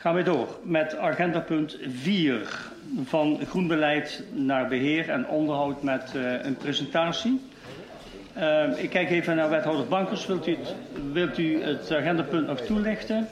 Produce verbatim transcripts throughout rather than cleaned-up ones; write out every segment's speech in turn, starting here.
Gaan we door met agendapunt vier van groen beleid naar beheer en onderhoud met uh, een presentatie. Uh, ik kijk even naar wethouder Bankers. Wilt u het, wilt u het agendapunt nog toelichten?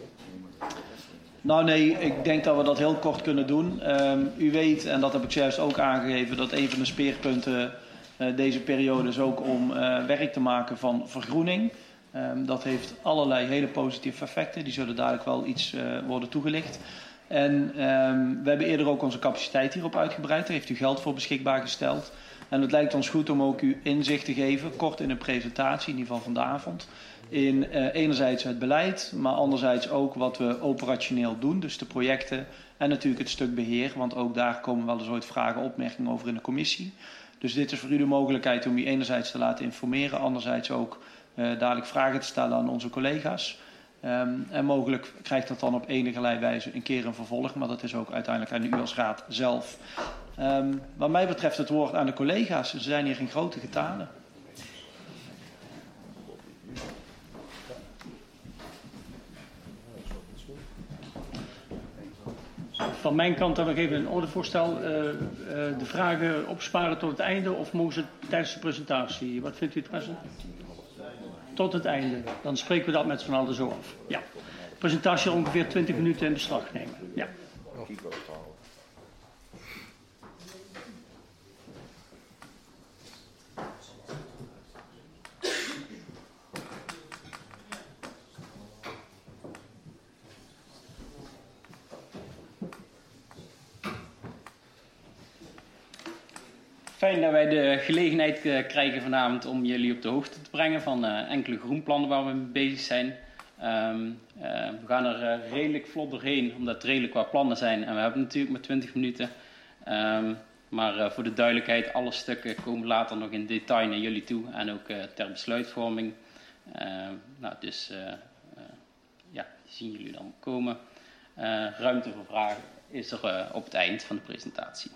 Nou nee, ik denk dat we dat heel kort kunnen doen. Um, u weet, en dat heb ik juist ook aangegeven, dat een van de speerpunten uh, deze periode is ook om uh, werk te maken van vergroening. Um, dat heeft allerlei hele positieve effecten. Die zullen dadelijk wel iets uh, worden toegelicht. En um, we hebben eerder ook onze capaciteit hierop uitgebreid. Daar heeft u geld voor beschikbaar gesteld. En het lijkt ons goed om ook u inzicht te geven, kort in een presentatie, in ieder geval vanavond, in uh, enerzijds het beleid, maar anderzijds ook wat we operationeel doen, dus de projecten en natuurlijk het stuk beheer, want ook daar komen wel eens ooit vragen en opmerkingen over in de commissie. Dus dit is voor u de mogelijkheid om u enerzijds te laten informeren, anderzijds ook uh, dadelijk vragen te stellen aan onze collega's. Um, en mogelijk krijgt dat dan op enige wijze een keer een vervolg, maar dat is ook uiteindelijk aan u als raad zelf. Um, wat mij betreft het woord aan de collega's. Ze zijn hier in grote getalen. Van mijn kant dan nog even een ordevoorstel. Uh, uh, de vragen opsparen tot het einde of mogen ze tijdens de presentatie? Wat vindt u het beste? Tot het einde. Dan spreken we dat met z'n allen zo af. Ja. De presentatie zal ongeveer twintig minuten in beslag nemen. Ja. Fijn dat wij de gelegenheid uh, krijgen vanavond om jullie op de hoogte te brengen van uh, enkele groenplannen waar we mee bezig zijn. Um, uh, we gaan er uh, redelijk vlot doorheen, omdat het redelijk wat plannen zijn. En we hebben natuurlijk maar twintig minuten. Um, maar uh, voor de duidelijkheid, alle stukken komen later nog in detail naar jullie toe. En ook uh, ter besluitvorming. Uh, nou, dus uh, uh, ja, die zien jullie dan komen. Uh, ruimte voor vragen is er uh, op het eind van de presentatie.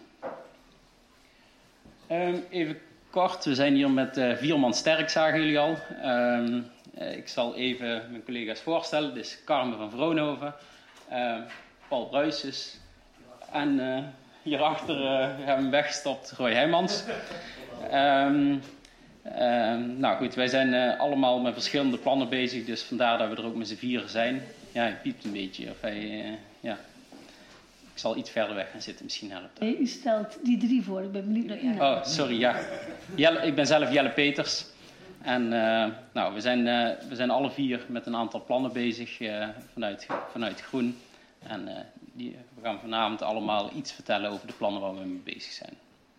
Um, even kort, we zijn hier met uh, vier man sterk, zagen jullie al. Um, uh, ik zal even mijn collega's voorstellen. Dit is Carmen van Vroonhoven, uh, Paul Bruijsens en uh, hierachter uh, hebben we weggestopt Roy Heijmans. Um, um, nou goed, wij zijn uh, allemaal met verschillende plannen bezig, dus vandaar dat we er ook met z'n vieren zijn. Ja, hij piept een beetje. Of hij, uh, ja. Ik zal iets verder weg gaan zitten, misschien helpt dat. Nee, u stelt die drie voor, ik ben benieuwd naar u. Oh, sorry, ja. Jelle, ik ben zelf Jelle Peters. En uh, nou, we zijn, uh, we zijn alle vier met een aantal plannen bezig uh, vanuit, vanuit Groen. En uh, die, we gaan vanavond allemaal iets vertellen over de plannen waar we mee bezig zijn.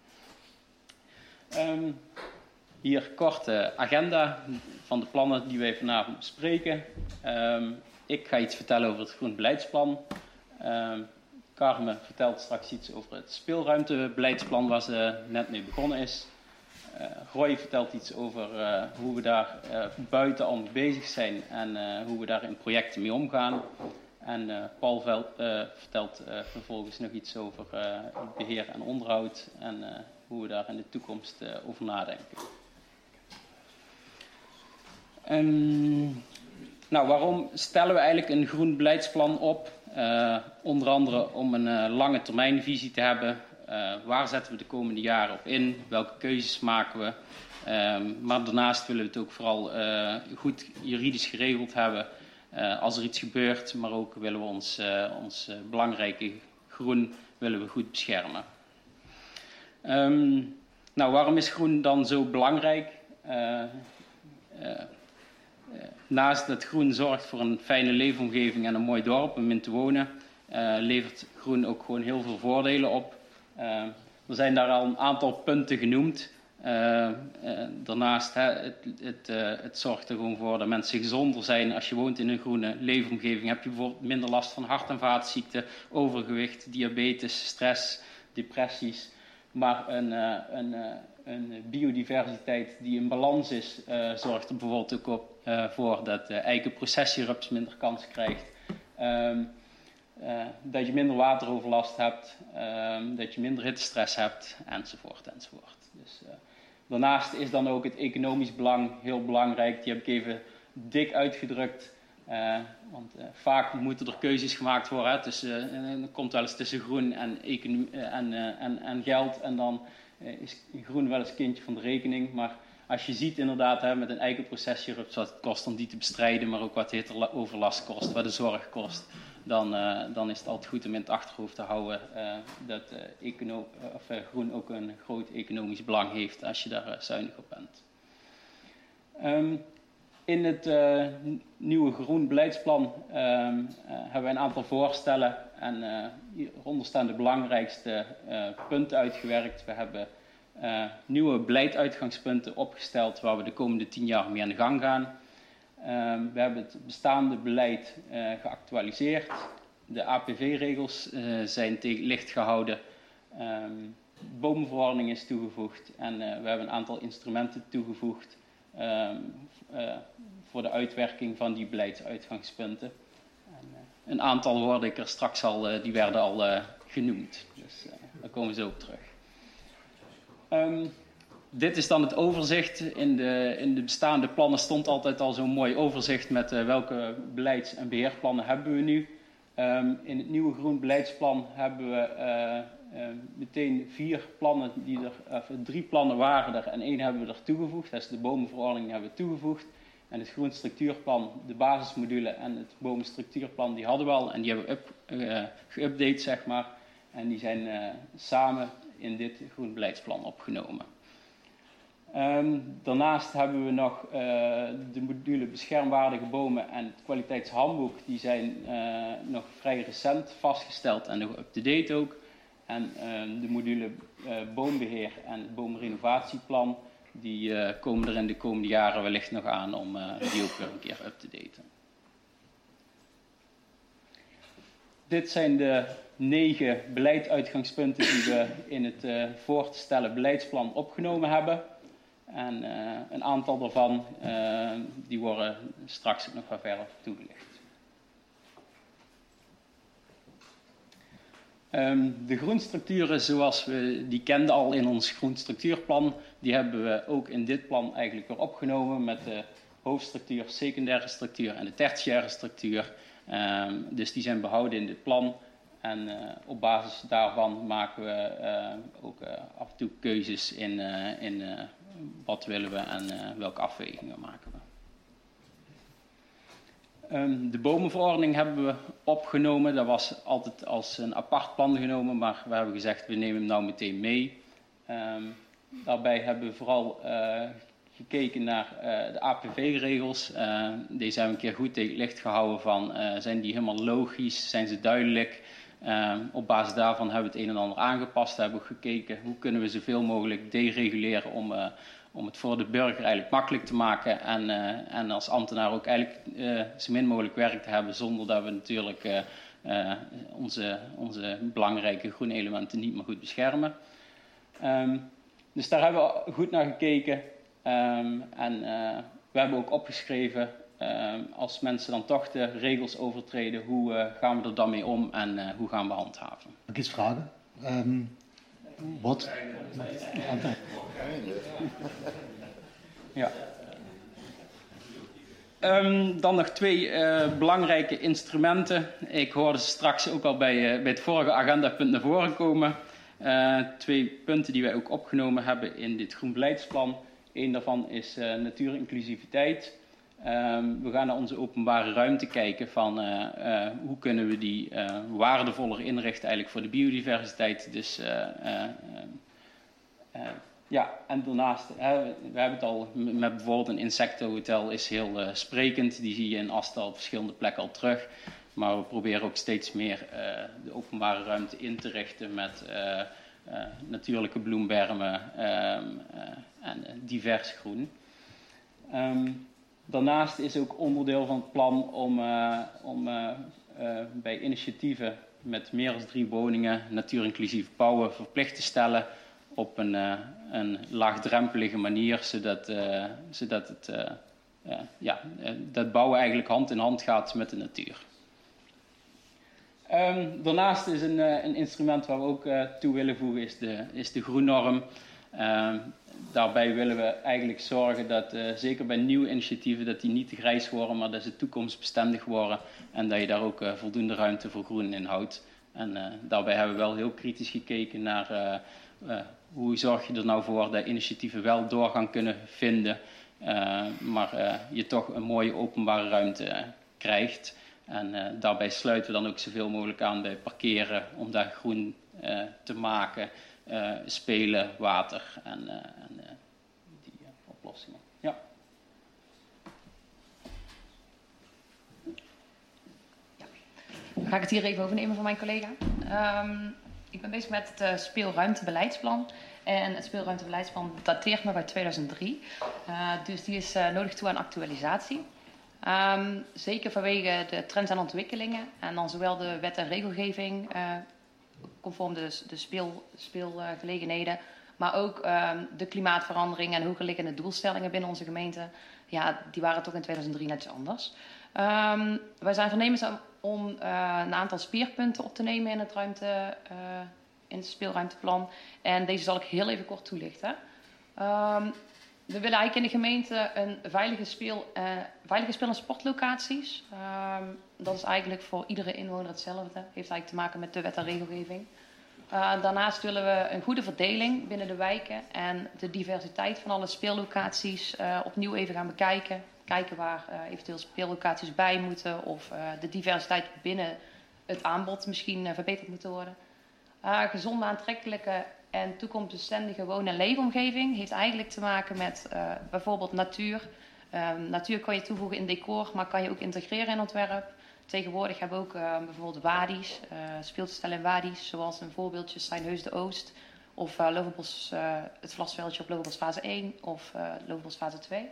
Um, hier kort de agenda van de plannen die wij vanavond bespreken. Um, ik ga iets vertellen over het groen beleidsplan. Um, Carmen vertelt straks iets over het speelruimtebeleidsplan waar ze net mee begonnen is. Uh, Roy vertelt iets over uh, hoe we daar uh, buiten al mee bezig zijn en uh, hoe we daar in projecten mee omgaan. En uh, Paul vel, uh, vertelt uh, vervolgens nog iets over uh, beheer en onderhoud en uh, hoe we daar in de toekomst uh, over nadenken. Um, nou, waarom stellen we eigenlijk een groen beleidsplan op? Uh, onder andere om een uh, lange termijnvisie te hebben. Uh, waar zetten we de komende jaren op in? Welke keuzes maken we? Um, maar daarnaast willen we het ook vooral uh, goed juridisch geregeld hebben. Uh, als er iets gebeurt, maar ook willen we ons, uh, ons uh, belangrijke groen willen we goed beschermen. Um, nou, waarom is groen dan zo belangrijk? Uh, uh, Naast dat groen zorgt voor een fijne leefomgeving en een mooi dorp om in te wonen, uh, levert groen ook gewoon heel veel voordelen op. Uh, er zijn daar al een aantal punten genoemd. Uh, uh, daarnaast, hè, het, het, uh, het zorgt er gewoon voor dat mensen gezonder zijn. Als je woont in een groene leefomgeving heb je bijvoorbeeld minder last van hart- en vaatziekten, overgewicht, diabetes, stress, depressies. Maar een, uh, een, uh, een biodiversiteit die in balans is, uh, zorgt er bijvoorbeeld ook op, uh, voor dat de eikenprocessierups minder kans krijgt. Um, uh, dat je minder wateroverlast hebt, um, dat je minder hittestress hebt, enzovoort, enzovoort. Dus, uh, daarnaast is dan ook het economisch belang heel belangrijk. Die heb ik even dik uitgedrukt. Uh, want uh, vaak moeten er keuzes gemaakt worden. Hè, tussen, uh, er komt wel eens tussen groen en, economie, uh, en, uh, en, en geld. En dan uh, is groen wel eens kindje van de rekening. Maar als je ziet inderdaad hè, met een eikenprocessierups wat het kost om die te bestrijden. Maar ook wat de hitteoverlast kost, wat de zorg kost. Dan, uh, dan is het altijd goed om in het achterhoofd te houden uh, dat uh, econo- of, uh, groen ook een groot economisch belang heeft als je daar uh, zuinig op bent. Um, in het uh, nieuwe groen beleidsplan um, uh, hebben we een aantal voorstellen en uh, hieronder staan de belangrijkste uh, punten uitgewerkt. We hebben uh, nieuwe beleiduitgangspunten opgesteld waar we de komende tien jaar mee aan de gang gaan. Um, we hebben het bestaande beleid uh, geactualiseerd. De A P V-regels uh, zijn tegen licht gehouden. Um, bomenverordening is toegevoegd en uh, we hebben een aantal instrumenten toegevoegd um, uh, voor de uitwerking van die beleidsuitgangspunten. En, uh, een aantal hoorde ik er straks al, uh, die werden al uh, genoemd. Dus uh, daar komen ze ook terug. Um, Dit is dan het overzicht. In de, in de bestaande plannen stond altijd al zo'n mooi overzicht met uh, welke beleids- en beheerplannen hebben we nu. Um, in het nieuwe groen beleidsplan hebben we uh, uh, meteen vier plannen, die er, of drie plannen waren er en één hebben we er toegevoegd. Dat is de bomenverordening hebben we toegevoegd. En het groen structuurplan, de basismodule en het bomenstructuurplan, die hadden we al en die hebben we up, uh, geüpdate, zeg maar. En die zijn uh, samen in dit groen beleidsplan opgenomen. Um, daarnaast hebben we nog uh, de module beschermwaardige bomen en het kwaliteitshandboek. Die zijn uh, nog vrij recent vastgesteld en nog up-to-date ook. En uh, de module uh, boombeheer en het boomrenovatieplan, die uh, komen er in de komende jaren wellicht nog aan om uh, die ook weer een keer up-to-daten. Dit zijn de negen beleiduitgangspunten die we in het uh, voor te stellen beleidsplan opgenomen hebben. En uh, een aantal daarvan uh, die worden straks ook nog wat verder toegelicht. Um, de groenstructuren zoals we die kenden al in ons groenstructuurplan, die hebben we ook in dit plan eigenlijk weer opgenomen met de hoofdstructuur, secundaire structuur en de tertiaire structuur. Um, dus die zijn behouden in dit plan. En uh, op basis daarvan maken we uh, ook uh, af en toe keuzes in, uh, in uh, wat willen we en uh, welke afwegingen maken we. Um, de bomenverordening hebben we opgenomen. Dat was altijd als een apart plan genomen, maar we hebben gezegd we nemen hem nou meteen mee. Um, daarbij hebben we vooral uh, gekeken naar uh, de A P V-regels. Uh, deze hebben we een keer goed tegen het licht gehouden van uh, zijn die helemaal logisch, zijn ze duidelijk. Um, op basis daarvan hebben we het een en ander aangepast. Hebben we gekeken hoe kunnen we zoveel mogelijk dereguleren om, uh, om het voor de burger eigenlijk makkelijk te maken. En, uh, en als ambtenaar ook eigenlijk uh, zo min mogelijk werk te hebben zonder dat we natuurlijk uh, uh, onze, onze belangrijke groene elementen niet meer goed beschermen. Um, dus daar hebben we goed naar gekeken. Um, en uh, we hebben ook opgeschreven, uh, als mensen dan toch de regels overtreden, hoe uh, gaan we er dan mee om en uh, hoe gaan we handhaven? Mag ik eens vragen? Um, wat? Ja. Um, dan nog twee uh, belangrijke instrumenten. Ik hoorde ze straks ook al bij, uh, bij het vorige agendapunt naar voren komen. Uh, twee punten die wij ook opgenomen hebben in dit groen beleidsplan. Eén daarvan is uh, natuurinclusiviteit. Um, we gaan naar onze openbare ruimte kijken van uh, uh, hoe kunnen we die uh, waardevoller inrichten eigenlijk voor de biodiversiteit. Dus uh, uh, uh, ja, en daarnaast, hè, we hebben het al met bijvoorbeeld een insectenhotel is heel uh, sprekend. Die zie je in Asta op verschillende plekken al terug. Maar we proberen ook steeds meer uh, de openbare ruimte in te richten met uh, uh, natuurlijke bloembermen uh, uh, en uh, divers groen. Um, daarnaast is ook onderdeel van het plan om, uh, om uh, uh, bij initiatieven met meer dan drie woningen natuurinclusief bouwen verplicht te stellen op een, uh, een laagdrempelige manier, zodat, uh, zodat het, uh, uh, ja, uh, dat bouwen eigenlijk hand in hand gaat met de natuur. Um, daarnaast is een, uh, een instrument waar we ook uh, toe willen voegen is de, is de groennorm. Um, daarbij willen we eigenlijk zorgen dat, uh, zeker bij nieuwe initiatieven, dat die niet te grijs worden, maar dat ze toekomstbestendig worden en dat je daar ook uh, voldoende ruimte voor groen in houdt. En uh, daarbij hebben we wel heel kritisch gekeken naar uh, uh, hoe zorg je er nou voor dat initiatieven wel doorgang kunnen vinden, uh, maar uh, je toch een mooie openbare ruimte uh, krijgt. En uh, daarbij sluiten we dan ook zoveel mogelijk aan bij parkeren om daar groen uh, te maken, uh, spelen, water en, uh, en uh, die uh, oplossingen. Ja. Ja. Dan ga ik het hier even overnemen van mijn collega. Um, ik ben bezig met het uh, speelruimtebeleidsplan. En het speelruimtebeleidsplan dateert me bij tweeduizend drie. Uh, dus die is uh, nodig toe aan actualisatie. Um, zeker vanwege de trends en ontwikkelingen en dan zowel de wet en regelgeving uh, conform de, de speel, speelgelegenheden, maar ook um, de klimaatverandering en hogerliggende doelstellingen binnen onze gemeente. Ja, die waren toch in tweeduizend drie net iets anders. Um, wij zijn voornemens om uh, een aantal speerpunten op te nemen in het, ruimte, uh, in het speelruimteplan. En deze zal ik heel even kort toelichten. Um, We willen eigenlijk in de gemeente een veilige speel, uh, veilige speel- en sportlocaties. Um, dat is eigenlijk voor iedere inwoner hetzelfde. Heeft eigenlijk te maken met de wet en regelgeving. Uh, daarnaast willen we een goede verdeling binnen de wijken en de diversiteit van alle speellocaties uh, opnieuw even gaan bekijken. Kijken waar uh, eventueel speellocaties bij moeten of uh, de diversiteit binnen het aanbod misschien uh, verbeterd moeten worden. Uh, gezonde, aantrekkelijke en toekomstbestendige woon- en leefomgeving heeft eigenlijk te maken met uh, bijvoorbeeld natuur. Um, natuur kan je toevoegen in decor, maar kan je ook integreren in ontwerp. Tegenwoordig hebben we ook uh, bijvoorbeeld wadi's, uh, speeltoestellen in wadi's, zoals een voorbeeldje Stijnheus de Oost of uh, Loverbos, uh, het vlasveldje op Loverbos fase één of uh, Loverbos fase twee.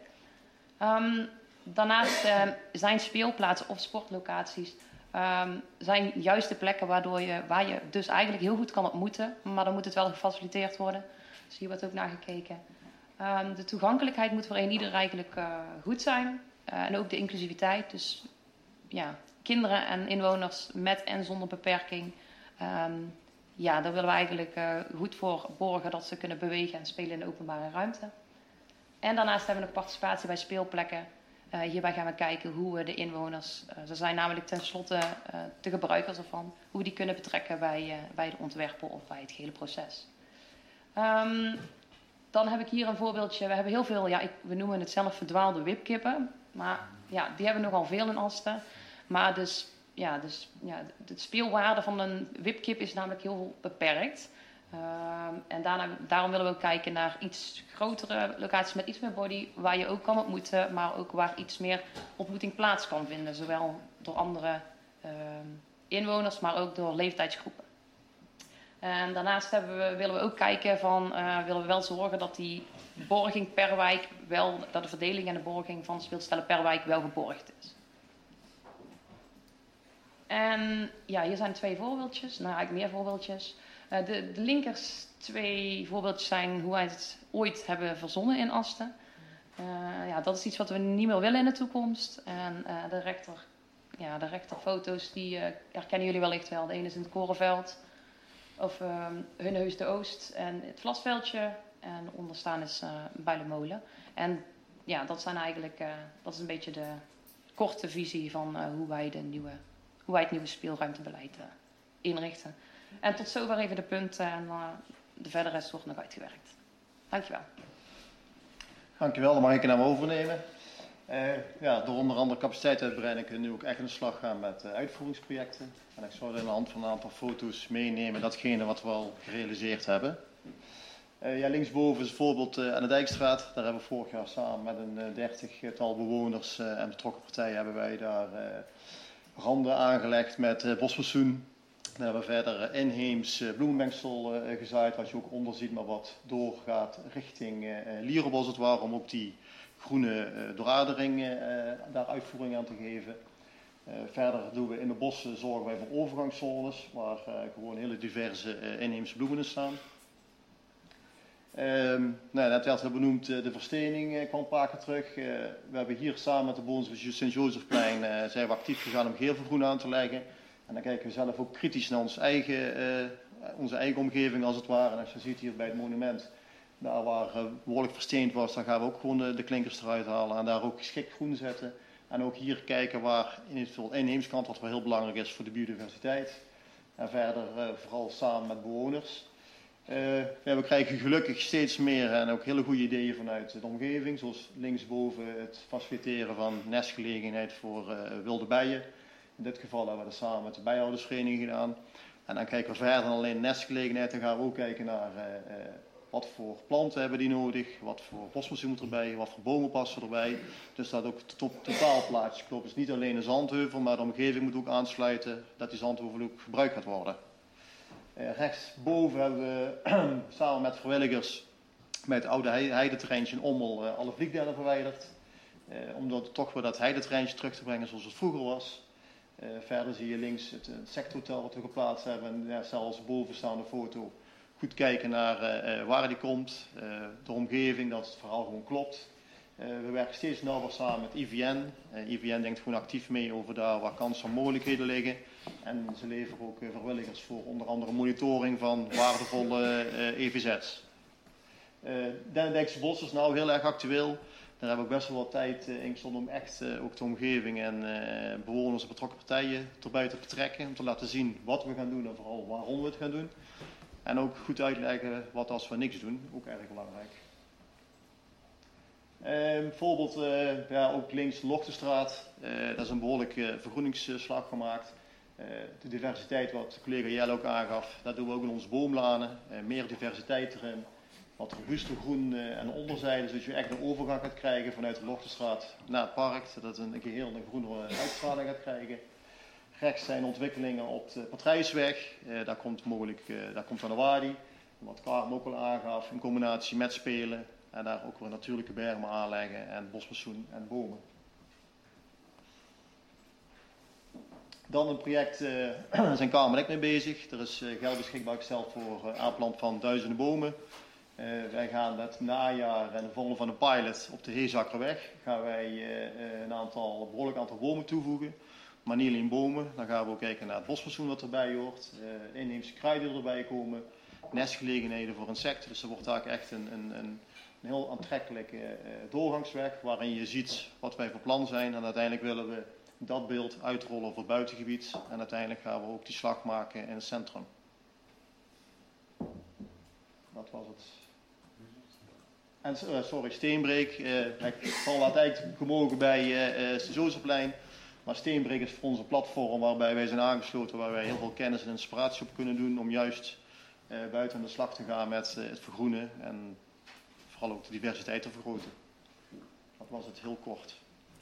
Um, daarnaast uh, zijn speelplaatsen of sportlocaties Um, zijn juist de plekken waardoor je, waar je dus eigenlijk heel goed kan ontmoeten, maar dan moet het wel gefaciliteerd worden. Dus hier wordt ook naar gekeken. Um, de toegankelijkheid moet voor een ieder eigenlijk uh, goed zijn uh, en ook de inclusiviteit. Dus ja, kinderen en inwoners met en zonder beperking. Um, ja, daar willen we eigenlijk uh, goed voor borgen dat ze kunnen bewegen en spelen in de openbare ruimte. En daarnaast hebben we nog participatie bij speelplekken. Uh, hierbij gaan we kijken hoe we de inwoners, uh, ze zijn namelijk tenslotte uh, de gebruikers ervan, hoe we die kunnen betrekken bij, uh, bij de ontwerpen of bij het gehele proces. Um, dan heb ik hier een voorbeeldje. We hebben heel veel, ja, ik, we noemen het zelf verdwaalde wipkippen. Maar ja, die hebben nogal veel in Asten. Maar dus, ja, dus, ja, de speelwaarde van een wipkip is namelijk heel beperkt. Uh, en daarna, daarom willen we ook kijken naar iets grotere locaties met iets meer body, waar je ook kan ontmoeten, maar ook waar iets meer ontmoeting plaats kan vinden. Zowel door andere uh, inwoners, maar ook door leeftijdsgroepen. En daarnaast hebben we, willen we ook kijken van, uh, willen we wel zorgen dat die borging per wijk wel, dat de verdeling en de borging van speelstellen per wijk wel geborgd is. En ja, hier zijn twee voorbeeldjes, nou eigenlijk meer voorbeeldjes. Uh, de, de linkers twee voorbeeldjes zijn hoe wij het ooit hebben verzonnen in Asten. Uh, ja, dat is iets wat we niet meer willen in de toekomst. En uh, de rechter, ja, de rechterfoto's die uh, herkennen jullie wellicht wel. De ene is in het Korenveld of uh, Hunneheus de Oost en het Vlasveldje. En onderstaan is uh, Builenmolen. En ja, dat zijn eigenlijk, uh, dat is een beetje de korte visie van uh, hoe wij de nieuwe, hoe wij het nieuwe speelruimtebeleid uh, inrichten. En tot zover even de punten en uh, de verdere rest wordt nog uitgewerkt. Dankjewel. Dankjewel, dan mag ik het nou overnemen. Uh, ja, door onder andere capaciteitsuitbreiding kunnen we nu ook echt aan de slag gaan met uh, uitvoeringsprojecten. En ik zou aan de hand van een aantal foto's meenemen datgene wat we al gerealiseerd hebben. Uh, ja, linksboven is het voorbeeld uh, aan de Dijkstraat. Daar hebben we vorig jaar samen met een uh, dertigtal bewoners uh, en betrokken partijen hebben wij daar uh, randen aangelegd met uh, bosfassoen. Dan hebben we verder inheems uh, bloemenmengsel uh, gezaaid, wat je ook onder ziet, maar wat doorgaat richting uh, Lierenbos het waar, om ook die groene uh, dooradering uh, daar uitvoering aan te geven. Uh, verder doen we in de bossen, zorgen wij voor overgangszones, waar uh, gewoon hele diverse uh, inheemse bloemen in staan. Um, nou, net werd benoemd, uh, de verstening uh, kwam een paar keer terug. Uh, we hebben hier samen met de bewoners van Sint-Jozefplein uh, zijn we actief gegaan om geelvergroen aan te leggen. En dan kijken we zelf ook kritisch naar ons eigen, uh, onze eigen omgeving als het ware. En als je ziet hier bij het monument, Daar waar uh, behoorlijk versteend was, daar gaan we ook gewoon de, de klinkers eruit halen en daar ook geschikt groen zetten. En ook hier kijken waar in het inheemskant, wat wel heel belangrijk is voor de biodiversiteit. En verder uh, vooral samen met bewoners. Uh, ja, we krijgen gelukkig steeds meer en ook hele goede ideeën vanuit de omgeving. Zoals linksboven het faciliteren van nestgelegenheid voor uh, wilde bijen. In dit geval hebben we dat samen met de bijhoudersvereniging gedaan. En dan kijken we verder dan alleen nestgelegenheid. Dan gaan we ook kijken naar uh, uh, wat voor planten hebben die nodig. Wat voor bosmossie moet erbij. Wat voor bomen passen erbij. Dus dat ook het to totaalplaatje klopt. Dus niet alleen de zandheuvel, maar de omgeving moet ook aansluiten. Dat die zandheuvel ook gebruikt gaat worden. Uh, rechtsboven hebben we samen met vrijwilligers met het oude heideterreintje in Ommel uh, alle vliegdellen verwijderd. Uh, om dat, toch weer dat heideterreintje terug te brengen zoals het vroeger was. Uh, verder zie je links het, het sectorhotel wat we geplaatst hebben. En ja, zelfs bovenstaande foto goed kijken naar uh, waar die komt. Uh, de omgeving, dat het verhaal gewoon klopt. Uh, we werken steeds nauwer samen met I V N. Uh, I V N denkt gewoon actief mee over daar waar kansen en mogelijkheden liggen. En ze leveren ook uh, vrijwilligers voor onder andere monitoring van waardevolle uh, E V Z's. Uh, Dennendijkse Bos is nou heel erg actueel. Daar hebben we ook best wel wat tijd uh, in gestonden om echt uh, ook de omgeving en uh, bewoners en betrokken partijen erbij te betrekken. Om te laten zien wat we gaan doen en vooral waarom we het gaan doen. En ook goed uitleggen wat als we niks doen, ook erg belangrijk. Uh, bijvoorbeeld uh, ja, ook links de Lochtenstraat. Uh, dat is een behoorlijke vergroeningsslag gemaakt. Uh, de diversiteit wat collega Jelle ook aangaf, dat doen we ook in onze boomlanen. Uh, meer diversiteit erin. Wat robuuster groen uh, en onderzijde, zodat je echt een overgang gaat krijgen vanuit de Lochtenstraat naar het park. Zodat het een geheel een groene uitstraling gaat krijgen. Rechts zijn ontwikkelingen op de Patrijsweg. Uh, daar komt mogelijk, uh, daar komt Van de Wadi. Wat Karm ook al aangaf, in combinatie met spelen. En daar ook weer natuurlijke bermen aanleggen en bosbossoen en bomen. Dan een project, uh, daar zijn Karm en ik mee bezig. Er is uh, geld beschikbaar gesteld voor uh, aanplant van duizenden bomen. Uh, wij gaan het najaar en de volgende van de pilot op de Heezakkerweg gaan wij uh, een aantal, een behoorlijk aantal bomen toevoegen. Maar niet alleen bomen, dan gaan we ook kijken naar het bosbossoen wat erbij hoort. Uh, inheemse kruiden die erbij komen. Nestgelegenheden voor insecten. Dus er wordt daar echt een, een, een, een heel aantrekkelijke uh, doorgangsweg waarin je ziet wat wij voor plan zijn. En uiteindelijk willen we dat beeld uitrollen voor het buitengebied. En uiteindelijk gaan we ook die slag maken in het centrum. Dat was het. En uh, sorry, Steenbreek. Uh, ik val altijd gemogen bij uh, uh, Jozefplein. Maar Steenbreek is voor ons een platform waarbij wij zijn aangesloten, waar wij heel veel kennis en inspiratie op kunnen doen om juist uh, buiten aan de slag te gaan met uh, het vergroenen en vooral ook de diversiteit te vergroten. Dat was het heel kort.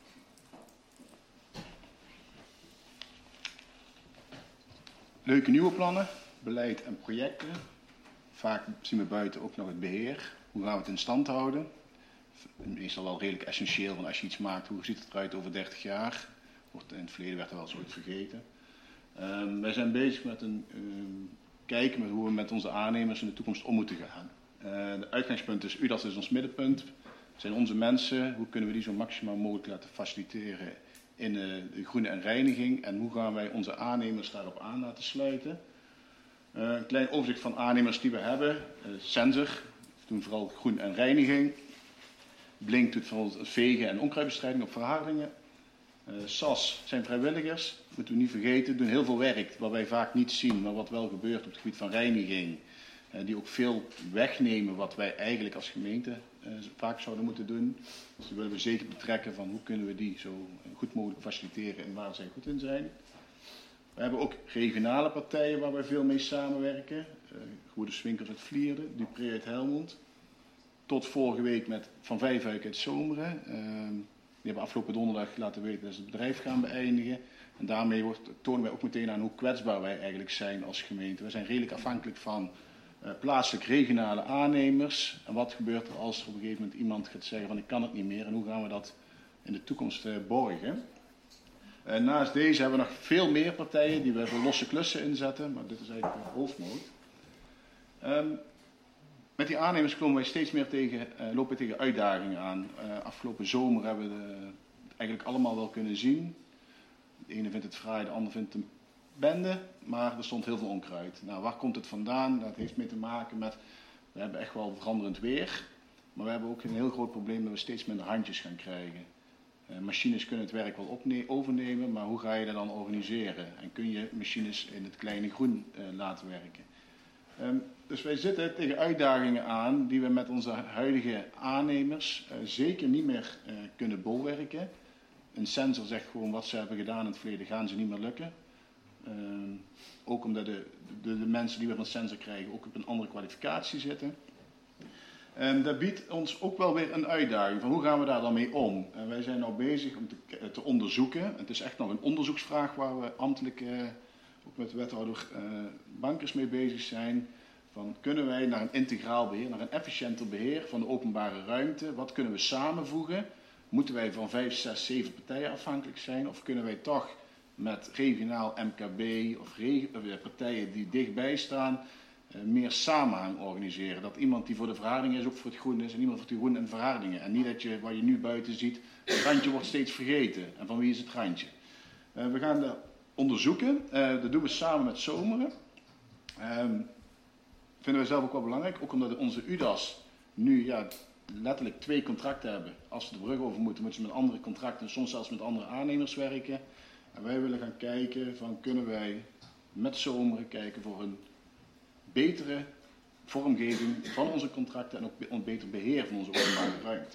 Leuke nieuwe plannen, beleid en projecten. Vaak zien we buiten ook nog het beheer. Hoe gaan we het in stand houden? Meestal wel redelijk essentieel, want als je iets maakt, hoe ziet het eruit over dertig jaar? In het verleden werd er wel eens ooit vergeten. Um, wij zijn bezig met een um, kijken met hoe we met onze aannemers in de toekomst om moeten gaan. Uh, de uitgangspunt is, U D A S is ons middenpunt. Het zijn onze mensen. Hoe kunnen we die zo maximaal mogelijk laten faciliteren in uh, de groene en reiniging? En hoe gaan wij onze aannemers daarop aan laten sluiten? Uh, een klein overzicht van aannemers die we hebben. Uh, Sensor, we doen vooral groen en reiniging. Blink doet vooral vegen en onkruidbestrijding op verhardingen. Uh, S A S zijn vrijwilligers, moeten we niet vergeten, doen heel veel werk wat wij vaak niet zien, maar wat wel gebeurt op het gebied van reiniging. Uh, die ook veel wegnemen wat wij eigenlijk als gemeente uh, vaak zouden moeten doen. Dus die willen we zeker betrekken van hoe kunnen we die zo goed mogelijk faciliteren en waar zij goed in zijn. We hebben ook regionale partijen waar wij veel mee samenwerken. Uh, Goede Swinkels uit Vlieren, Dupré uit Helmond. Tot vorige week met Van Vijfhuik uit Zomeren. Uh, Die hebben afgelopen donderdag laten weten dat ze het bedrijf gaan beëindigen. En daarmee wordt, tonen wij ook meteen aan hoe kwetsbaar wij eigenlijk zijn als gemeente. We zijn redelijk afhankelijk van uh, plaatselijk regionale aannemers. En wat gebeurt er als er op een gegeven moment iemand gaat zeggen van ik kan het niet meer. En hoe gaan we dat in de toekomst uh, borgen. Uh, naast deze hebben we nog veel meer partijen die we voor losse klussen inzetten. Maar dit is eigenlijk de hoofdmoot. Um, Met die aannemers komen wij steeds meer tegen, uh, lopen we tegen uitdagingen aan. Uh, afgelopen zomer hebben we de, eigenlijk allemaal wel kunnen zien. De ene vindt het fraai, de ander vindt het een bende, maar er stond heel veel onkruid. Nou, waar komt het vandaan? Dat heeft mee te maken met We hebben echt wel veranderend weer, maar we hebben ook een heel groot probleem dat we steeds minder handjes gaan krijgen. Uh, machines kunnen het werk wel overnemen, maar hoe ga je dat dan organiseren? En kun je machines in het kleine groen uh, laten werken? Um, dus wij zitten tegen uitdagingen aan die we met onze huidige aannemers uh, zeker niet meer uh, kunnen bolwerken. Een sensor zegt gewoon wat ze hebben gedaan in het verleden, gaan ze niet meer lukken. Uh, ook omdat de, de, de mensen die we van een sensor krijgen ook op een andere kwalificatie zitten. En dat biedt ons ook wel weer een uitdaging van hoe gaan we daar dan mee om. En wij zijn nu bezig om te, te onderzoeken. Het is echt nog een onderzoeksvraag waar we ambtelijk uh, ook met wethouder uh, Bankers mee bezig zijn. Van kunnen wij naar een integraal beheer, naar een efficiënter beheer van de openbare ruimte. Wat kunnen we samenvoegen? Moeten wij van vijf, zes, zeven partijen afhankelijk zijn? Of kunnen wij toch met regionaal M K B of, reg- of partijen die dichtbij staan uh, meer samenhang organiseren? Dat iemand die voor de verharding is ook voor het groen is en iemand voor het groen en verhardingen. En niet dat je, wat je nu buiten ziet, het randje wordt steeds vergeten. En van wie is het randje? Uh, we gaan dat onderzoeken. Uh, dat doen we samen met Zomeren. Um, vinden we zelf ook wel belangrijk. Ook omdat onze U D A's nu ja, letterlijk twee contracten hebben. Als ze de brug over moeten, moeten ze met andere contracten, soms zelfs met andere aannemers werken. En wij willen gaan kijken van kunnen wij met Zomeren kijken voor een betere vormgeving van onze contracten en ook een beter beheer van onze openbare ruimte.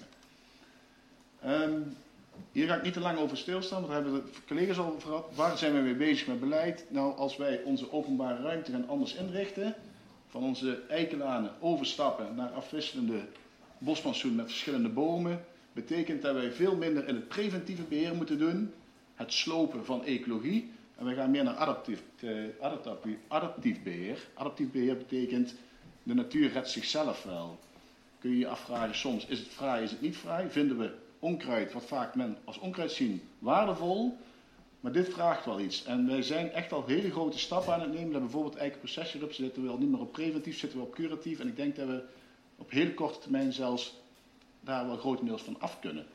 Um, hier ga ik niet te lang over stilstaan, want daar hebben de collega's al over gehad. Waar zijn we mee bezig met beleid? Nou, als wij onze openbare ruimte gaan anders inrichten, van onze eikelanen overstappen naar afwisselende bosplantsoen met verschillende bomen, betekent dat wij veel minder in het preventieve beheer moeten doen, het slopen van ecologie, en wij gaan meer naar adaptief, eh, adaptief, adaptief beheer. Adaptief beheer betekent de natuur redt zichzelf wel. Kun je je afvragen soms, is het fraai, is het niet fraai? Vinden we onkruid, wat vaak men als onkruid zien, waardevol? Maar dit vraagt wel iets. En wij zijn echt al hele grote stappen aan het nemen. Dat bijvoorbeeld eikenprocessie op zitten we al niet meer op preventief, zitten we op curatief. En ik denk dat we op hele korte termijn zelfs daar wel grotendeels van af kunnen.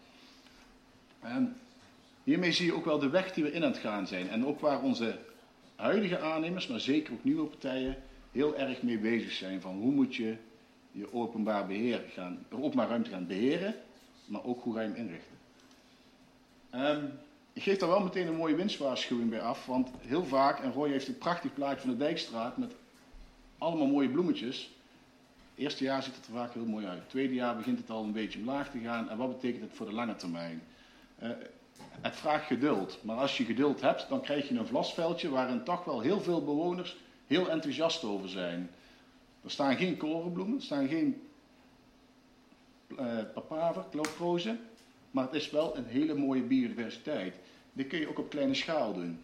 En hiermee zie je ook wel de weg die we in aan het gaan zijn. En ook waar onze huidige aannemers, maar zeker ook nieuwe partijen, heel erg mee bezig zijn. Van hoe moet je je openbaar beheer gaan, openbaar ruimte gaan beheren, maar ook hoe ga je hem inrichten. Um, Ik geef daar wel meteen een mooie winstwaarschuwing bij af, want heel vaak, en Roy heeft een prachtig plaatje van de Dijkstraat met allemaal mooie bloemetjes. Het eerste jaar ziet het er vaak heel mooi uit. Het tweede jaar begint het al een beetje omlaag te gaan. En wat betekent het voor de lange termijn? Uh, het vraagt geduld, maar als je geduld hebt, dan krijg je een vlasveldje waarin toch wel heel veel bewoners heel enthousiast over zijn. Er staan geen korenbloemen, er staan geen uh, papaver, klooprozen. Maar het is wel een hele mooie biodiversiteit. Die kun je ook op kleine schaal doen.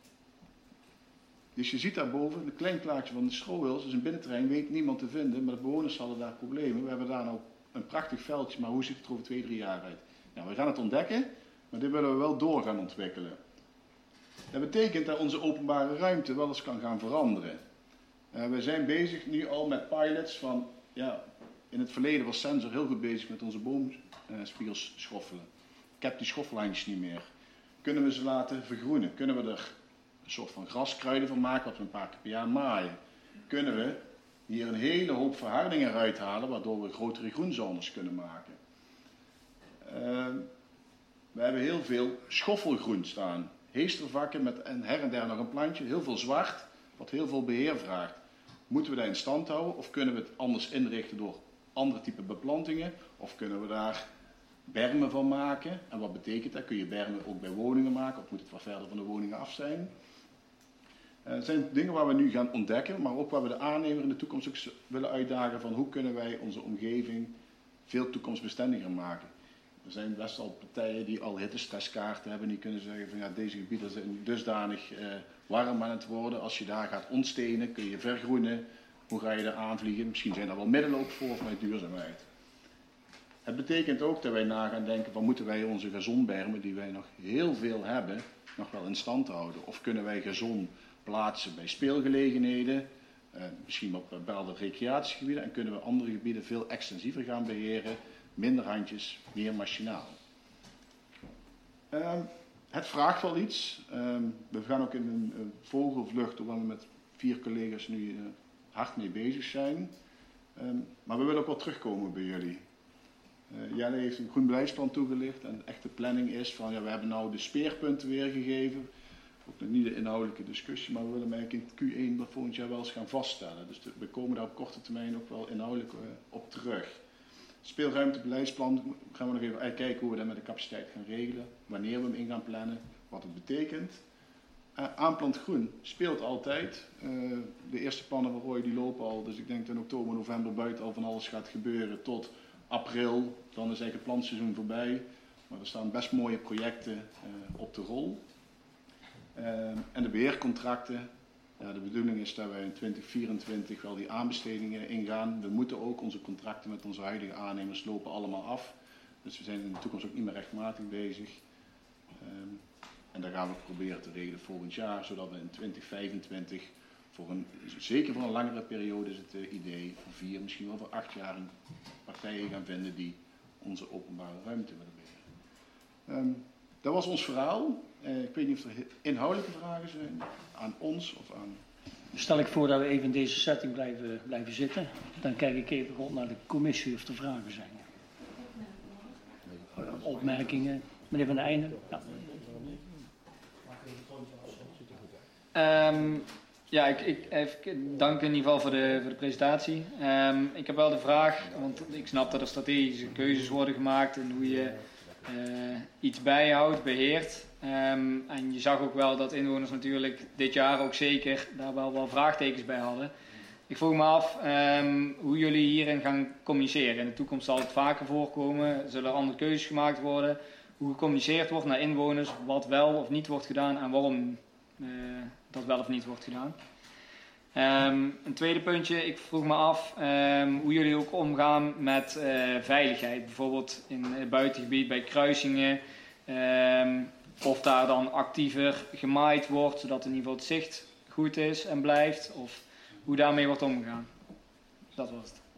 Dus je ziet daarboven een klein plaatje van de Schroewils. Dus een binnenterrein weet niemand te vinden, maar de bewoners hadden daar problemen. We hebben daar nou een prachtig veldje, maar hoe ziet het er over twee, drie jaar uit? Nou, we gaan het ontdekken, maar dit willen we wel door gaan ontwikkelen. Dat betekent dat onze openbare ruimte wel eens kan gaan veranderen. Uh, we zijn bezig nu al met pilots van, ja, in het verleden was Sensor heel goed bezig met onze boomspiegels schoffelen. Ik heb die schoffelhandjes niet meer. Kunnen we ze laten vergroenen? Kunnen we er een soort van graskruiden van maken, wat we een paar keer per jaar maaien? Kunnen we hier een hele hoop verhardingen eruit halen, waardoor we grotere groenzones kunnen maken? Uh, we hebben heel veel schoffelgroen staan. Heestervakken met en her en der nog een plantje, heel veel zwart, wat heel veel beheer vraagt. Moeten we dat in stand houden of kunnen we het anders inrichten door andere type beplantingen? Of kunnen we daar bermen van maken? En wat betekent dat? Kun je bermen ook bij woningen maken of moet het wat verder van de woningen af zijn? Uh, het zijn dingen waar we nu gaan ontdekken, maar ook waar we de aannemer in de toekomst ook willen uitdagen van hoe kunnen wij onze omgeving veel toekomstbestendiger maken. Er zijn best wel partijen die al hittestresskaarten hebben die kunnen zeggen van ja, deze gebieden zijn dusdanig uh, warm aan het worden. Als je daar gaat ontstenen, kun je vergroenen. Hoe ga je daar aanvliegen? Misschien zijn er wel middelen ook voor vanuit duurzaamheid. Het betekent ook dat wij na gaan denken van moeten wij onze gazonbermen die wij nog heel veel hebben, nog wel in stand houden. Of kunnen wij gazon plaatsen bij speelgelegenheden, uh, misschien op bepaalde recreatiegebieden en kunnen we andere gebieden veel extensiever gaan beheren. Minder handjes, meer machinaal. Uh, het vraagt wel iets. Uh, we gaan ook in een, een vogelvlucht, hoewel we met vier collega's nu uh, hard mee bezig zijn. Um, maar we willen ook wel terugkomen bij jullie. Uh, Jelle heeft een groen beleidsplan toegelicht en de echte planning is van ja, we hebben nou de speerpunten weergegeven. Ook nog niet de inhoudelijke discussie, maar we willen hem eigenlijk in Q één volgend jaar wel eens gaan vaststellen. Dus de, we komen daar op korte termijn ook wel inhoudelijk uh, op terug. Speelruimtebeleidsplan gaan we nog even kijken hoe we dat met de capaciteit gaan regelen, wanneer we hem in gaan plannen, wat het betekent. Uh, aanplant groen speelt altijd. Uh, de eerste plannen van Roy die lopen al, dus ik denk dat in oktober, november buiten al van alles gaat gebeuren tot april. Dan is eigenlijk het plantseizoen voorbij, maar er staan best mooie projecten uh, op de rol. Uh, en de beheercontracten. Ja, de bedoeling is dat wij in twintig vierentwintig wel die aanbestedingen ingaan. We moeten ook, onze contracten met onze huidige aannemers lopen allemaal af. Dus we zijn in de toekomst ook niet meer rechtmatig bezig. Um, en daar gaan we proberen te regelen volgend jaar, zodat we in twintig vijfentwintig, voor een, zeker voor een langere periode is het uh, idee, voor vier, misschien wel voor acht jaar partijen gaan vinden die onze openbare ruimte willen beheren. Um, dat was ons verhaal. Uh, ik weet niet of er inhoudelijke vragen zijn aan ons of aan... Stel ik voor dat we even in deze setting blijven, blijven zitten. Dan kijk ik even rond naar de commissie of er vragen zijn. Opmerkingen. Meneer Van der Eijden. Ja. Um, ja, ik, ik even dank in ieder geval voor de, voor de presentatie. Um, ik heb wel de vraag, want ik snap dat er strategische keuzes worden gemaakt en hoe je uh, iets bijhoudt, beheert. Um, en je zag ook wel dat inwoners natuurlijk dit jaar ook zeker daar wel wel vraagtekens bij hadden. Ik vroeg me af um, hoe jullie hierin gaan communiceren. In de toekomst zal het vaker voorkomen, zullen er andere keuzes gemaakt worden. Hoe gecommuniceerd wordt naar inwoners, wat wel of niet wordt gedaan en waarom uh, dat wel of niet wordt gedaan. Um, een tweede puntje, ik vroeg me af um, hoe jullie ook omgaan met uh, veiligheid. Bijvoorbeeld in het buitengebied bij kruisingen. Um, of daar dan actiever gemaaid wordt, zodat in ieder geval het zicht goed is en blijft. Of hoe daarmee wordt omgegaan. Dat was het.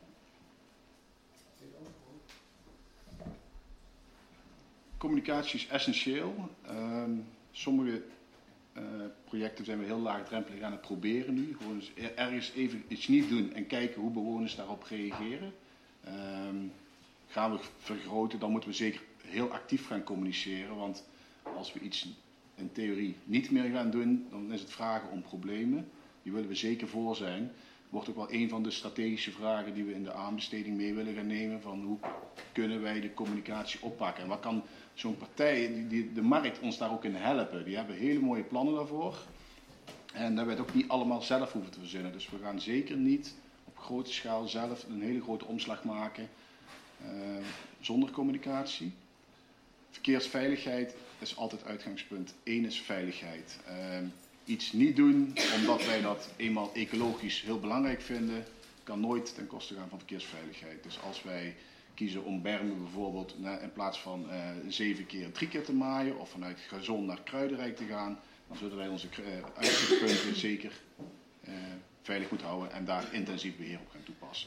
Communicatie is essentieel. Um, sommige uh, projecten zijn we heel laagdrempelig aan het proberen nu. Gewoon eens ergens even iets niet doen en kijken hoe bewoners daarop reageren. Um, gaan we vergroten, dan moeten we zeker heel actief gaan communiceren. Want als we iets in theorie niet meer gaan doen, dan is het vragen om problemen. Die willen we zeker voor zijn. Wordt ook wel een van de strategische vragen die we in de aanbesteding mee willen gaan nemen. Van hoe kunnen wij de communicatie oppakken? En wat kan zo'n partij, die, die, de markt, ons daar ook in helpen? Die hebben hele mooie plannen daarvoor. En dat we het ook niet allemaal zelf hoeven te verzinnen. Dus we gaan zeker niet op grote schaal zelf een hele grote omslag maken uh, zonder communicatie. Verkeersveiligheid is altijd uitgangspunt. Eén is veiligheid. Uh, iets niet doen omdat wij dat eenmaal ecologisch heel belangrijk vinden, kan nooit ten koste gaan van verkeersveiligheid. Dus als wij kiezen om bermen bijvoorbeeld in plaats van uh, zeven keer drie keer te maaien of vanuit Gazon naar Kruidenrijk te gaan, dan zullen wij onze uh, uitzichtpunten zeker uh, veilig moeten houden en daar intensief beheer op gaan toepassen.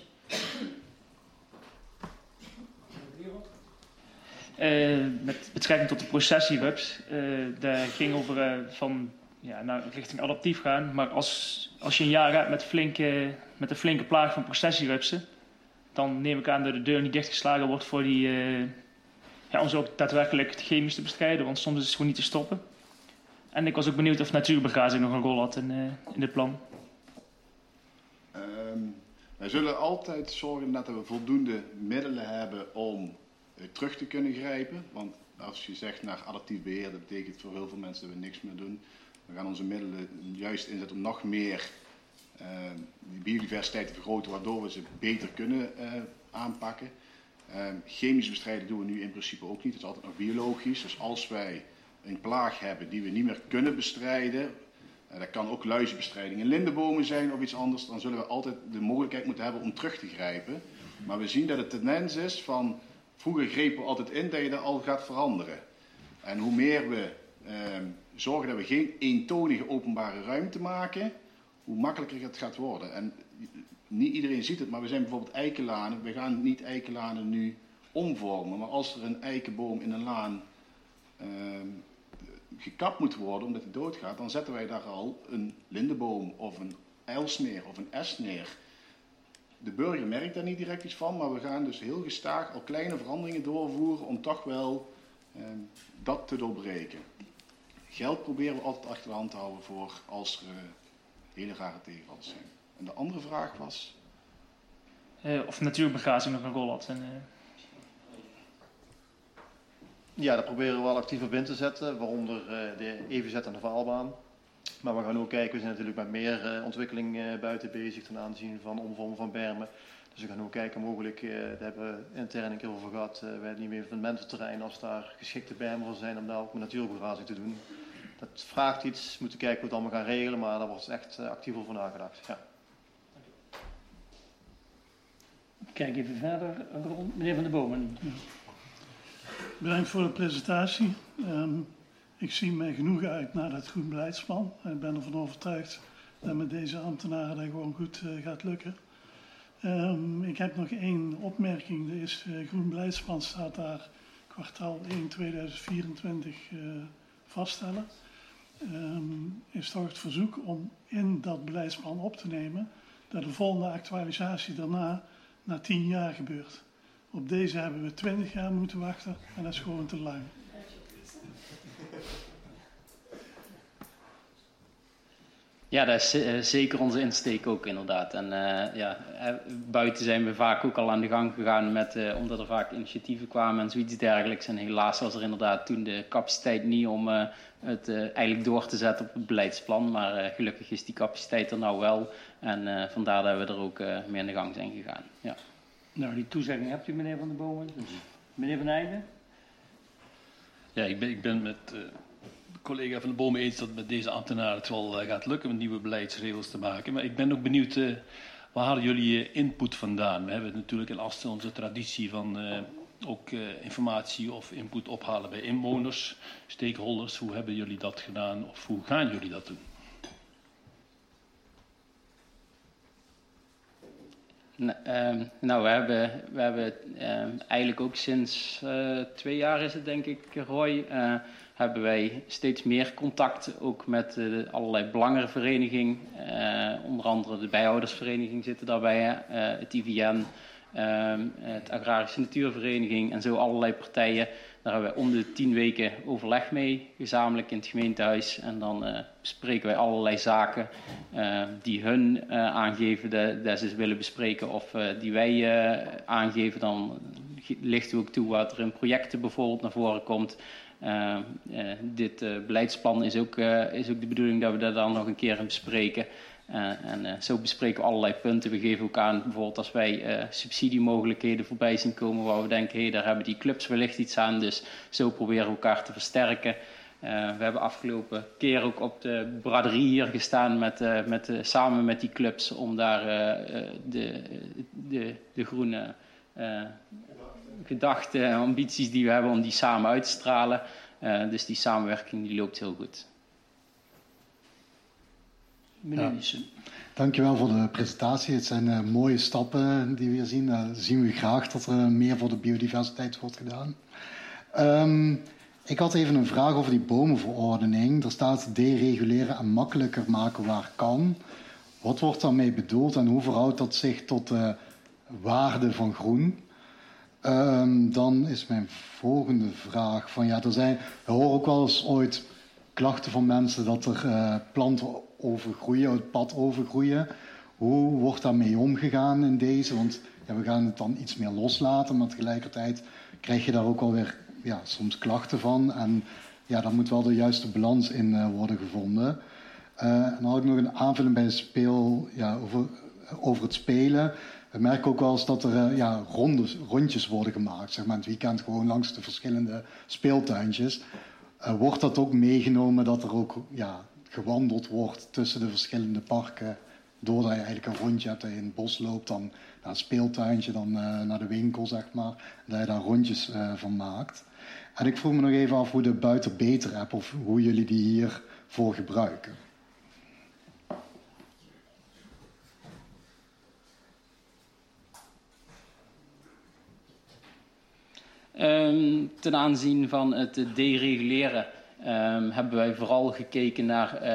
Uh, met betrekking tot de processiewebs, uh, dat ging over uh, van ja, naar richting adaptief gaan. Maar als, als je een jaar hebt met, flinke, met een flinke plaag van processiewebsen, dan neem ik aan dat de deur niet dichtgeslagen wordt voor die, uh, ja, om ze ook daadwerkelijk chemisch te bestrijden, want soms is het gewoon niet te stoppen. En ik was ook benieuwd of natuurbegrazing nog een rol had in, uh, in dit plan. Um, wij zullen altijd zorgen dat we voldoende middelen hebben om terug te kunnen grijpen, want als je zegt naar adaptief beheer, dat betekent voor heel veel mensen dat we niks meer doen. We gaan onze middelen juist inzetten om nog meer uh, die biodiversiteit te vergroten, waardoor we ze beter kunnen uh, aanpakken. Uh, chemisch bestrijden doen we nu in principe ook niet, het is altijd nog biologisch. Dus als wij een plaag hebben die we niet meer kunnen bestrijden, uh, dat kan ook luizenbestrijding in lindenbomen zijn of iets anders, dan zullen we altijd de mogelijkheid moeten hebben om terug te grijpen. Maar we zien dat het tendens is van vroeger grepen we altijd in dat je dat al gaat veranderen. En hoe meer we uh, zorgen dat we geen eentonige openbare ruimte maken, hoe makkelijker het gaat worden. En niet iedereen ziet het, maar we zijn bijvoorbeeld eikenlanen. We gaan niet eikenlanen nu omvormen. Maar als er een eikenboom in een laan uh, gekapt moet worden omdat hij doodgaat, dan zetten wij daar al een lindenboom of een uilsneer of een es neer. de burger merkt daar niet direct iets van, maar we gaan dus heel gestaag al kleine veranderingen doorvoeren om toch wel uh, dat te doorbreken. Geld proberen we altijd achter de hand te houden voor als er uh, hele rare tegenvallers zijn. En de andere vraag was? Uh, of natuurbegradzing nog een rol had. En, uh... Ja, daar proberen we wel actief op in te zetten, waaronder uh, de E V Z en de Vaalbaan. Maar we gaan ook kijken, we zijn natuurlijk met meer uh, ontwikkeling uh, buiten bezig ten aanzien van omvormen van bermen. Dus we gaan ook kijken, mogelijk, uh, daar hebben we intern een keer over gehad, uh, bij het nieuwe evenemententerrein, als daar geschikte bermen voor zijn om daar ook met natuurbegrazing te doen. Dat vraagt iets, we moeten kijken hoe we het allemaal gaan regelen, maar daar wordt echt uh, actief over nagedacht. Ja. Kijk even verder rond. Meneer Van der Bomen. Bedankt voor de presentatie. Um, ik zie mij genoeg uit naar dat groen beleidsplan. Ik ben ervan overtuigd dat met deze ambtenaren dat gewoon goed uh, gaat lukken. Um, ik heb nog één opmerking. Er is uh, groen beleidsplan staat daar kwartaal één tweeduizend vierentwintig uh, vaststellen. Um, is toch het verzoek om in dat beleidsplan op te nemen dat de volgende actualisatie daarna na tien jaar gebeurt. Op deze hebben we twintig jaar moeten wachten en dat is gewoon te lang. Ja, dat is uh, zeker onze insteek ook inderdaad. En uh, ja, buiten zijn we vaak ook al aan de gang gegaan met, uh, omdat er vaak initiatieven kwamen en zoiets dergelijks. En helaas was er inderdaad toen de capaciteit niet om uh, het uh, eigenlijk door te zetten op het beleidsplan. Maar uh, gelukkig is die capaciteit er nou wel. En uh, vandaar dat we er ook uh, mee aan de gang zijn gegaan. Ja. Nou, die toezegging hebt u, meneer Van der Bomen. Dus, meneer Van Eijden? Ja, ik ben, ik ben met uh, de collega Van der Bomen eens dat met deze ambtenaren het wel uh, gaat lukken om nieuwe beleidsregels te maken. Maar ik ben ook benieuwd, uh, waar halen jullie uh, input vandaan? We hebben natuurlijk in Asten onze traditie van uh, ook uh, informatie of input ophalen bij inwoners, stakeholders. Hoe hebben jullie dat gedaan of hoe gaan jullie dat doen? Nou, nou we hebben, we hebben um, eigenlijk ook sinds uh, twee jaar is het denk ik, Roy, uh, hebben wij steeds meer contact ook met uh, allerlei belangenverenigingen. Uh, onder andere de bijhoudersvereniging zitten daarbij, uh, het I V N, um, het Agrarische Natuurvereniging en zo allerlei partijen. Daar hebben wij om de tien weken overleg mee, gezamenlijk in het gemeentehuis. En dan uh, bespreken wij allerlei zaken uh, die hun uh, aangeven dat, dat ze willen bespreken of uh, die wij uh, aangeven. Dan lichten we ook toe wat er in projecten bijvoorbeeld naar voren komt. Uh, uh, dit uh, beleidsplan is ook, uh, is ook de bedoeling dat we dat dan nog een keer bespreken. Uh, en uh, zo bespreken we allerlei punten. We geven ook aan, bijvoorbeeld als wij uh, subsidiemogelijkheden voorbij zien komen waar we denken, hé, hey, daar hebben die clubs wellicht iets aan. Dus zo proberen we elkaar te versterken. Uh, we hebben afgelopen keer ook op de braderie hier gestaan met, uh, met, uh, samen met die clubs om daar uh, de, de, de groene uh, gedachten en ambities die we hebben om die samen uit te stralen. Uh, dus die samenwerking die loopt heel goed. Ja. Dankjewel voor de presentatie. Het zijn uh, mooie stappen die we hier zien. Uh, zien we graag dat er uh, meer voor de biodiversiteit wordt gedaan. Um, ik had even een vraag over die bomenverordening. Er staat dereguleren en makkelijker maken waar kan. Wat wordt daarmee bedoeld en hoe verhoudt dat zich tot de waarde van groen? Um, dan is mijn volgende vraag van ja, er zijn, we horen ook wel eens ooit klachten van mensen dat er uh, planten overgroeien, het pad overgroeien. Hoe wordt daarmee omgegaan in deze? Want ja, we gaan het dan iets meer loslaten, maar tegelijkertijd krijg je daar ook alweer ja, soms klachten van. En ja, daar moet wel de juiste balans in uh, worden gevonden. Uh, en dan had ik nog een aanvulling bij de speel, ja, over, over het spelen. We merken ook wel eens dat er uh, ja, rondes, rondjes worden gemaakt, zeg maar in het weekend gewoon langs de verschillende speeltuintjes. Uh, wordt dat ook meegenomen dat er ook ja, gewandeld wordt tussen de verschillende parken, doordat je eigenlijk een rondje hebt dat je in het bos loopt, dan naar een speeltuintje, dan uh, naar de winkel, zeg maar, en dat je daar rondjes uh, van maakt. En ik vroeg me nog even af hoe de Buiten Beter app, of hoe jullie die hiervoor gebruiken. Um, ten aanzien van het dereguleren um, hebben wij vooral gekeken naar uh,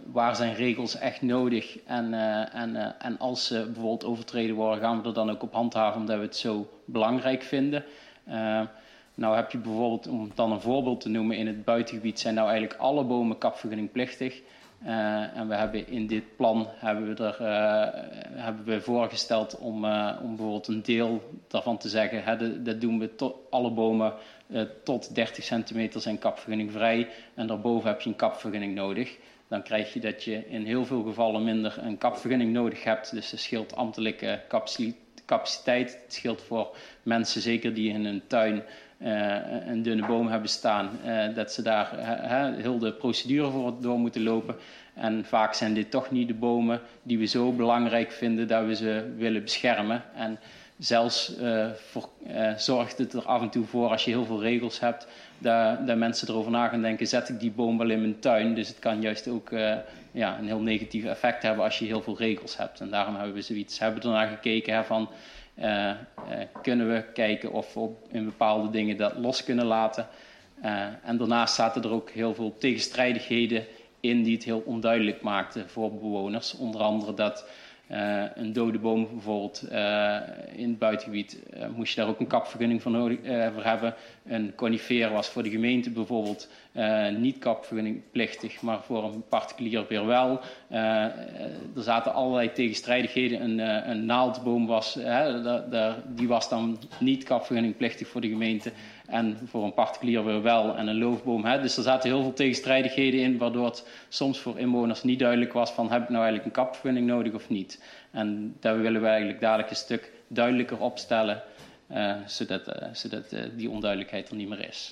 waar zijn regels echt nodig en, uh, en, uh, en als ze bijvoorbeeld overtreden worden, gaan we er dan ook op handhaven omdat we het zo belangrijk vinden. Uh, nou heb je bijvoorbeeld, om dan een voorbeeld te noemen, in het buitengebied zijn nou eigenlijk alle bomen kapvergunningplichtig. Uh, en we hebben in dit plan hebben we er uh, hebben we voorgesteld om, uh, om bijvoorbeeld een deel daarvan te zeggen. Hè, de, dat doen we tot alle bomen uh, tot dertig centimeter zijn kapvergunningvrij en daarboven heb je een kapvergunning nodig. Dan krijg je dat je in heel veel gevallen minder een kapvergunning nodig hebt. Dus dat scheelt ambtelijke capaciteit. Het scheelt voor mensen, zeker die in hun tuin Uh, een dunne boom hebben staan, uh, dat ze daar uh, heel de procedure voor door moeten lopen. En vaak zijn dit toch niet de bomen die we zo belangrijk vinden dat we ze willen beschermen. En zelfs uh, voor, uh, zorgt het er af en toe voor, als je heel veel regels hebt, dat, dat mensen erover na gaan denken, zet ik die boom wel in mijn tuin? Dus het kan juist ook uh, ja, een heel negatief effect hebben als je heel veel regels hebt. En daarom hebben we zoiets, hebben we ernaar gekeken hè, van, Uh, uh, kunnen we kijken of we op, in bepaalde dingen dat los kunnen laten. Uh, en daarnaast zaten er ook heel veel tegenstrijdigheden in die het heel onduidelijk maakten voor bewoners. Onder andere dat uh, een dode boom bijvoorbeeld uh, in het buitengebied uh, moest je daar ook een kapvergunning voor, nodig, uh, voor hebben. Een conifeer was voor de gemeente bijvoorbeeld uh, niet kapvergunningplichtig, maar voor een particulier weer wel. Uh, er zaten allerlei tegenstrijdigheden. Een, uh, een naaldboom was, uh, da, da, die was dan niet kapvergunningplichtig voor de gemeente en voor een particulier weer wel. En een loofboom. Hè. Dus er zaten heel veel tegenstrijdigheden in, waardoor het soms voor inwoners niet duidelijk was van heb ik nou eigenlijk een kapvergunning nodig of niet. En daar willen we eigenlijk dadelijk een stuk duidelijker opstellen. Uh, zodat, uh, zodat uh, die onduidelijkheid er niet meer is.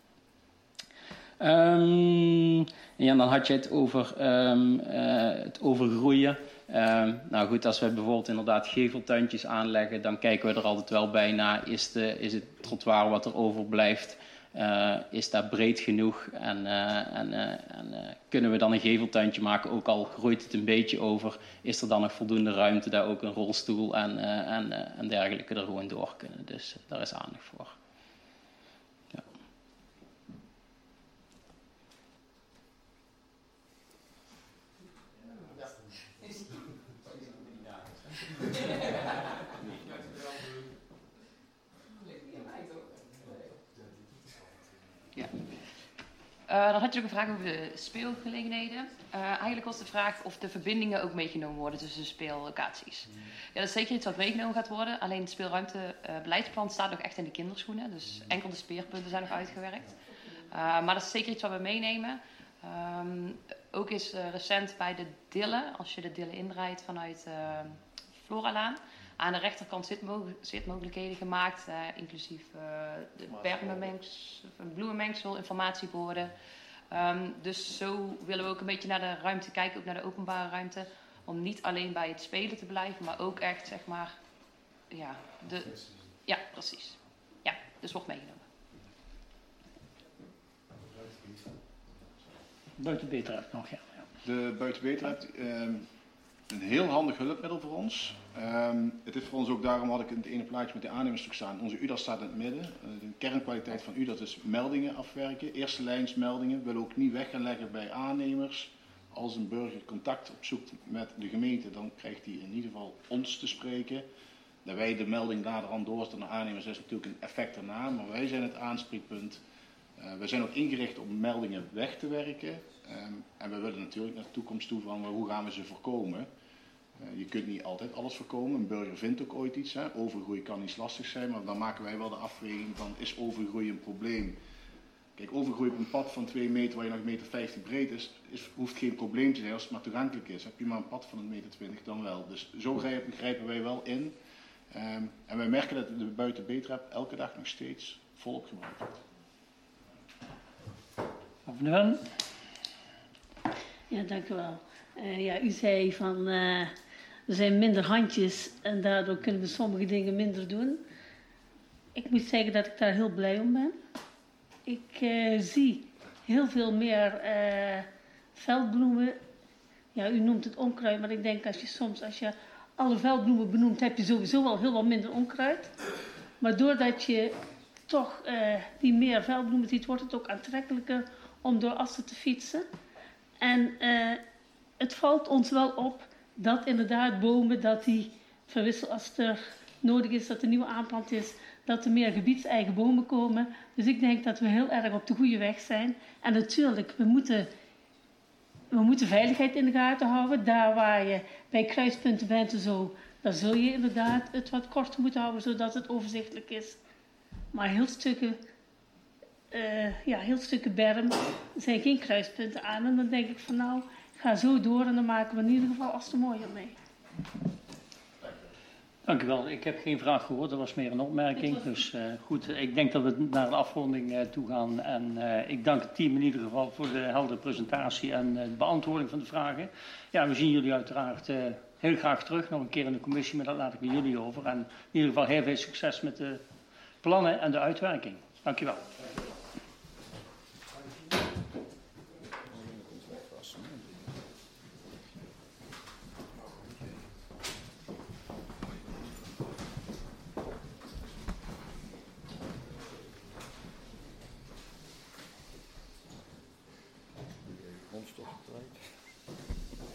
Um, ja, dan had je het over um, uh, het overgroeien. Um, nou goed, als we bijvoorbeeld inderdaad geveltuintjes aanleggen, dan kijken we er altijd wel bij naar, is, de, is het trottoir wat er overblijft, uh, is dat breed genoeg en, uh, en, uh, en uh, kunnen we dan een geveltuintje maken, ook al groeit het een beetje over, is er dan nog voldoende ruimte dat ook een rolstoel en, uh, en, uh, en dergelijke er gewoon door kunnen. Dus uh, daar is aandacht voor. Ja. Uh, dan had je ook een vraag over de speelgelegenheden. Uh, eigenlijk was de vraag of de verbindingen ook meegenomen worden tussen de speellocaties. Ja, dat is zeker iets wat meegenomen gaat worden. Alleen het speelruimtebeleidsplan uh, staat nog echt in de kinderschoenen. Dus enkel de speerpunten zijn nog uitgewerkt. Uh, maar dat is zeker iets wat we meenemen. Um, ook is uh, recent bij de Dille, als je de Dille inrijdt vanuit uh, Floralaan, aan de rechterkant zitmo- zitmogelijkheden gemaakt, uh, inclusief uh, de bermenmengsel, bloemenmengsel, informatieborden. Um, dus zo willen we ook een beetje naar de ruimte kijken, ook naar de openbare ruimte, om niet alleen bij het spelen te blijven, maar ook echt, zeg maar, ja, de, ja, precies. Ja, dus wordt meegenomen. Buitenbeterheid nog, ja. De buitenbeterheid, um, een heel handig hulpmiddel voor ons. Um, het is voor ons ook, daarom had ik in het ene plaatje met de aannemerstuk staan. Onze U D A staat in het midden. Uh, de kernkwaliteit van U D A is meldingen afwerken, eerste lijns meldingen. We willen ook niet weg gaan leggen bij aannemers. Als een burger contact opzoekt met de gemeente, dan krijgt hij in ieder geval ons te spreken. Dat wij de melding naderhand doorzetten naar aannemers is natuurlijk een effect daarna, maar wij zijn het aanspreekpunt. Uh, we zijn ook ingericht om meldingen weg te werken. Um, en we willen natuurlijk naar de toekomst toe van hoe gaan we ze voorkomen. Uh, je kunt niet altijd alles voorkomen. Een burger vindt ook ooit iets. Hè. Overgroei kan iets lastig zijn, maar dan maken wij wel de afweging van is overgroei een probleem. Kijk, overgroei op een pad van twee meter waar je nog een meter vijftig breed is, is, hoeft geen probleem te zijn als het maar toegankelijk is. Heb je maar een pad van een meter twintig dan wel. Dus zo grijpen wij wel in. Um, en wij merken dat de buitenbeterheid elke dag nog steeds volop gebruikt wordt. Afnemen. Ja, dank u wel. Uh, ja, u zei van uh, er zijn minder handjes en daardoor kunnen we sommige dingen minder doen. Ik moet zeggen dat ik daar heel blij om ben. Ik uh, zie heel veel meer uh, veldbloemen. Ja, u noemt het onkruid, maar ik denk als je soms als je alle veldbloemen benoemt, heb je sowieso al heel wat minder onkruid. Maar doordat je toch uh, die meer veldbloemen ziet, wordt het ook aantrekkelijker om door Assen te fietsen. En uh, het valt ons wel op dat inderdaad bomen, dat die verwisselen als er nodig is, dat er nieuwe aanplant is, dat er meer gebiedseigen bomen komen. Dus ik denk dat we heel erg op de goede weg zijn. En natuurlijk, we moeten, we moeten veiligheid in de gaten houden. Daar waar je bij kruispunten bent en zo, dan zul je inderdaad het wat korter moeten houden, zodat het overzichtelijk is. Maar heel stukken, uh, ja, heel stukken berm zijn geen kruispunten aan. En dan denk ik van nou, ga zo door en dan maken we in ieder geval als te mooier mee. Dank u wel. Ik heb geen vraag gehoord, dat was meer een opmerking. Dus uh, goed, ik denk dat we naar de afronding uh, toe gaan. En uh, ik dank het team in ieder geval voor de heldere presentatie en uh, de beantwoording van de vragen. Ja, we zien jullie uiteraard uh, heel graag terug, nog een keer in de commissie, maar dat laat ik bij jullie over. En in ieder geval heel veel succes met de plannen en de uitwerking. Dank u wel.